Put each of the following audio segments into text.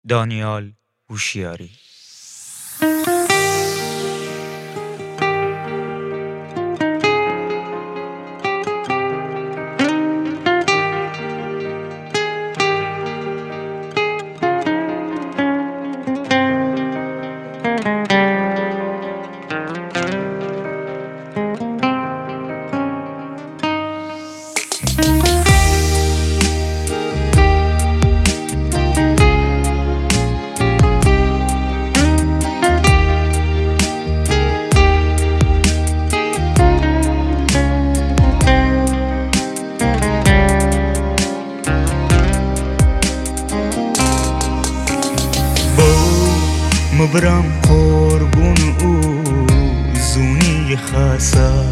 دانیال هوشیاری. مبرم قربون او زونی خاصه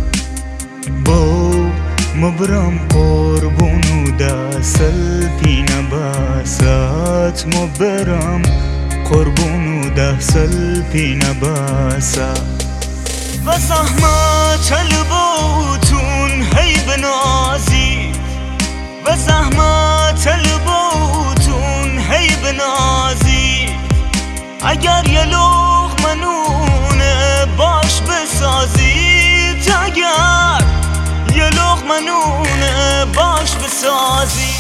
مبرم قربون او دسل پینه باسات مبرم قربون او دسل پینه باسا و زحمت البوتون هی بنازی و زحمت البوتون هی بنازی اگر یه لقمه نونه باش بسازید اگر یه لقمه نونه باش بسازی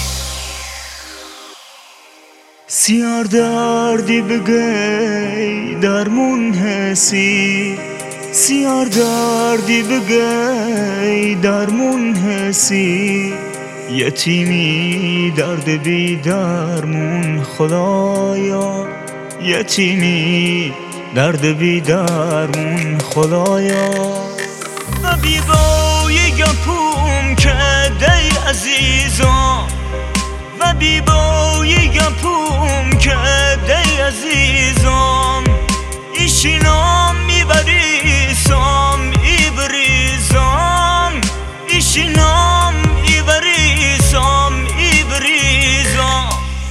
سیار دردی بگی درمون حسی سیار دردی بگی درمون حسی یتیمی درد بی درمون خدایا یتیمی درد بی درمون خدایا و بی بای گپوم که دی عزیزم و بی بای گپوم که دی عزیزم ایشینام میبریسم ایبریزم ایشینام ایبریسم ایبریزم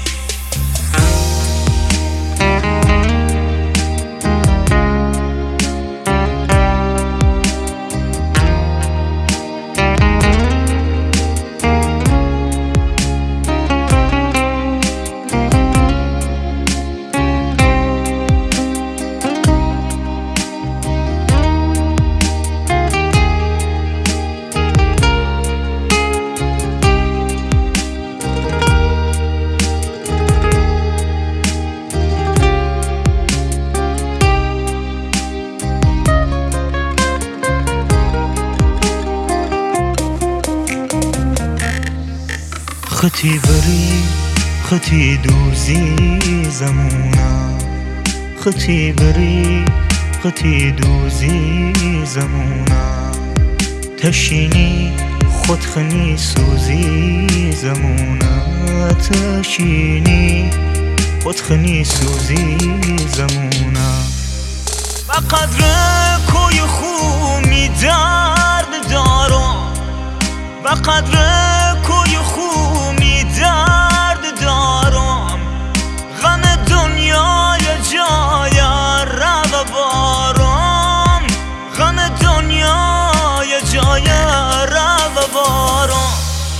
خطی بری خطی دوزی زمونا خطی بری خطی دوزی زمونا تشینی خودخنی سوزی زمونا تشینی خودخنی سوزی زمونا و قدر کوی خومی درد دارم و قدر کوی خومی درد دارم غم دنیای جای رو بارم غم دنیای جای رو بارم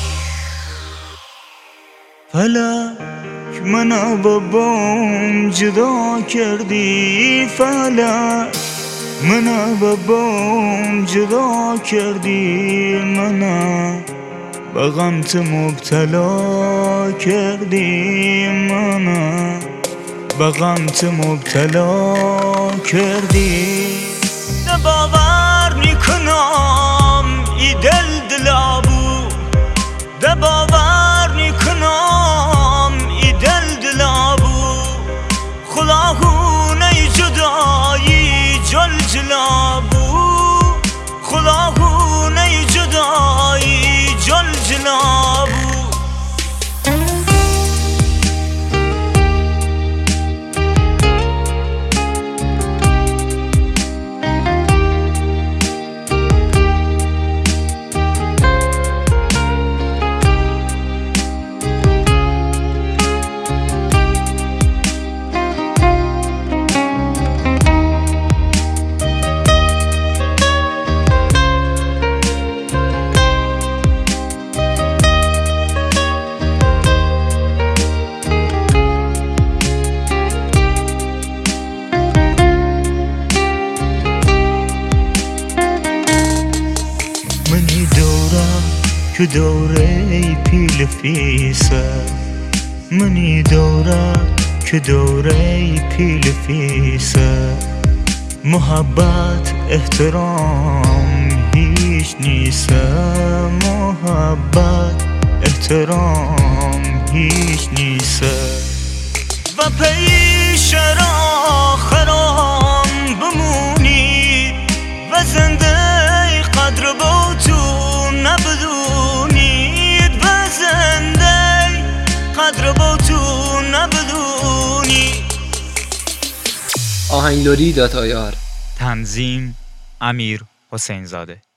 فلک منو بابام جدا کردی فلک منو بابام جدا کردی منو به غمت مبتلا کردی منو به غمت مبتلا کردی نه باور میکنم ای دل دلابو نه باور میکنم ای دل دلابو خلاهونه جدایی جل جلابو خلاهونه جدایی جل جلابو که دوره پیل فیسه منی دوره که دوره پیل فیسه محبت احترام هیچ نیسه محبت احترام هیچ نیسه و پیش را خرام بمونی و زنده قدر با تو نبدونید و زنده قدر با تو نبدونی. آهنگلوری.ir تنظیم امیر حسین زاده.